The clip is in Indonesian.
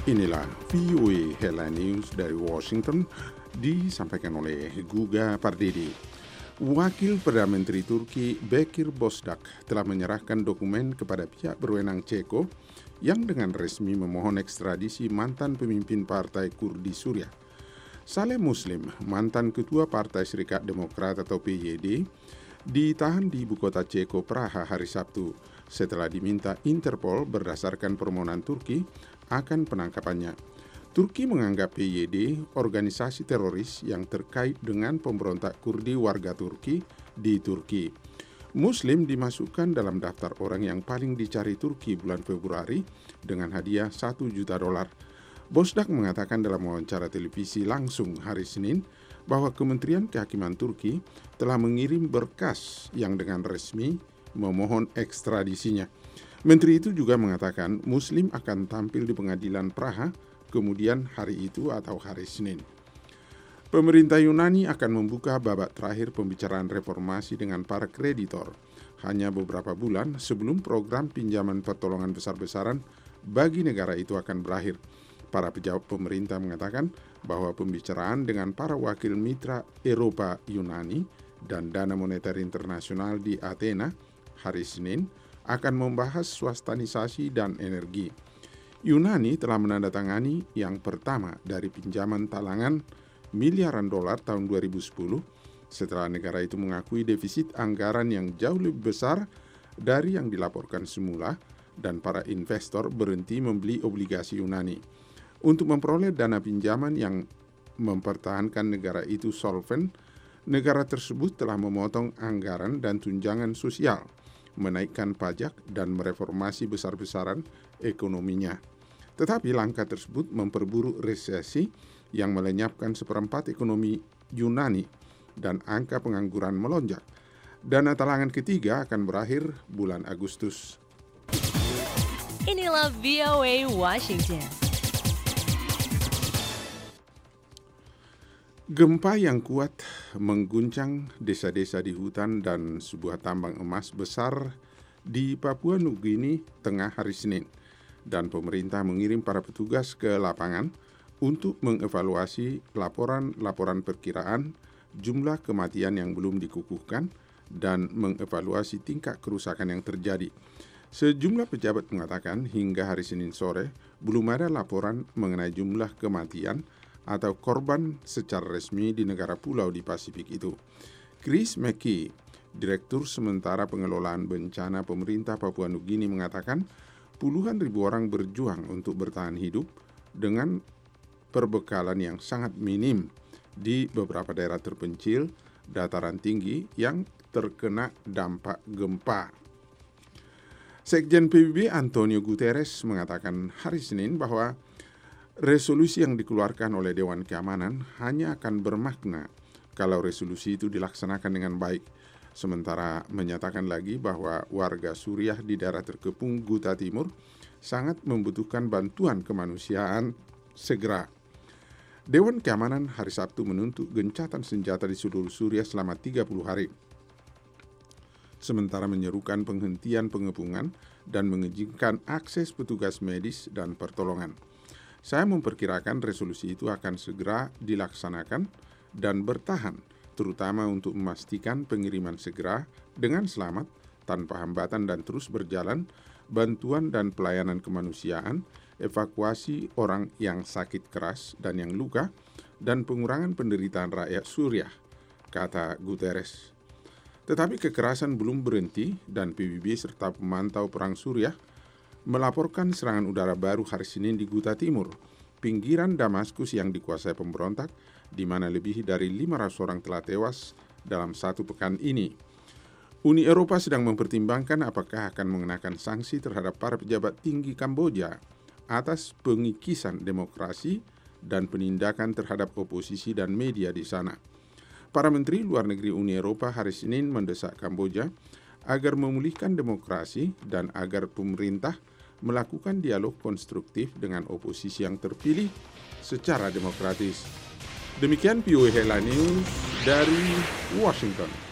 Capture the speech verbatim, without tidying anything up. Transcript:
Inilah V O A Headline News dari Washington, disampaikan oleh Guga Pardede. Wakil Perdana Menteri Turki Bekir Bozdag telah menyerahkan dokumen kepada pihak berwenang Ceko yang dengan resmi memohon ekstradisi mantan pemimpin Partai Kurdi Suriah. Saleh Muslim, mantan Ketua Partai Serikat Demokrat atau P Y D, ditahan di ibu kota Ceko Praha hari Sabtu setelah diminta Interpol berdasarkan permohonan Turki akan penangkapannya. Turki menganggap P Y D organisasi teroris yang terkait dengan pemberontak Kurdi warga Turki di Turki. Muslim dimasukkan dalam daftar orang yang paling dicari Turki bulan Februari dengan hadiah satu juta dolar. Bozdag mengatakan dalam wawancara televisi langsung hari Senin bahwa Kementerian Kehakiman Turki telah mengirim berkas yang dengan resmi memohon ekstradisinya. Menteri itu juga mengatakan Muslim akan tampil di pengadilan Praha kemudian hari itu atau hari Senin. Pemerintah Yunani akan membuka babak terakhir pembicaraan reformasi dengan para kreditor hanya beberapa bulan sebelum program pinjaman pertolongan besar-besaran bagi negara itu akan berakhir. Para pejabat pemerintah mengatakan bahwa pembicaraan dengan para wakil mitra Eropa Yunani dan Dana Moneter Internasional di Athena hari Senin akan membahas swastanisasi dan energi. Yunani telah menandatangani yang pertama dari pinjaman talangan miliaran dolar tahun dua ribu sepuluh setelah negara itu mengakui defisit anggaran yang jauh lebih besar dari yang dilaporkan semula dan para investor berhenti membeli obligasi Yunani. Untuk memperoleh dana pinjaman yang mempertahankan negara itu solven, negara tersebut telah memotong anggaran dan tunjangan sosial, menaikkan pajak dan mereformasi besar-besaran ekonominya. Tetapi langkah tersebut memperburuk resesi yang melenyapkan seperempat ekonomi Yunani dan angka pengangguran melonjak. Dana talangan ketiga akan berakhir bulan Agustus. Inilah V O A Washington. Gempa yang kuat mengguncang desa-desa di hutan dan sebuah tambang emas besar di Papua Nugini tengah hari Senin, dan pemerintah mengirim para petugas ke lapangan untuk mengevaluasi laporan-laporan perkiraan jumlah kematian yang belum dikukuhkan dan mengevaluasi tingkat kerusakan yang terjadi. Sejumlah pejabat mengatakan hingga hari Senin sore belum ada laporan mengenai jumlah kematian atau korban secara resmi di negara pulau di Pasifik itu. Chris McKee, Direktur Sementara Pengelolaan Bencana Pemerintah Papua Nugini mengatakan puluhan ribu orang berjuang untuk bertahan hidup dengan perbekalan yang sangat minim di beberapa daerah terpencil dataran tinggi yang terkena dampak gempa. Sekjen P B B Antonio Guterres mengatakan hari Senin bahwa resolusi yang dikeluarkan oleh Dewan Keamanan hanya akan bermakna kalau resolusi itu dilaksanakan dengan baik, sementara menyatakan lagi bahwa warga Suriah di daerah terkepung Ghouta Timur sangat membutuhkan bantuan kemanusiaan segera. Dewan Keamanan hari Sabtu menuntut gencatan senjata di seluruh Suriah selama tiga puluh hari, sementara menyerukan penghentian pengepungan dan mengizinkan akses petugas medis dan pertolongan. Saya memperkirakan resolusi itu akan segera dilaksanakan dan bertahan, terutama untuk memastikan pengiriman segera dengan selamat, tanpa hambatan dan terus berjalan, bantuan dan pelayanan kemanusiaan, evakuasi orang yang sakit keras dan yang luka, dan pengurangan penderitaan rakyat Suriah, kata Guterres. Tetapi kekerasan belum berhenti dan P B B serta pemantau perang Suriah melaporkan serangan udara baru hari Senin di Ghouta Timur, pinggiran Damaskus yang dikuasai pemberontak, di mana lebih dari lima ratus orang telah tewas dalam satu pekan ini. Uni Eropa sedang mempertimbangkan apakah akan mengenakan sanksi terhadap para pejabat tinggi Kamboja atas pengikisan demokrasi dan penindakan terhadap oposisi dan media di sana. Para menteri luar negeri Uni Eropa hari Senin mendesak Kamboja agar memulihkan demokrasi dan agar pemerintah melakukan dialog konstruktif dengan oposisi yang terpilih secara demokratis. Demikian V O A Headline News dari Washington.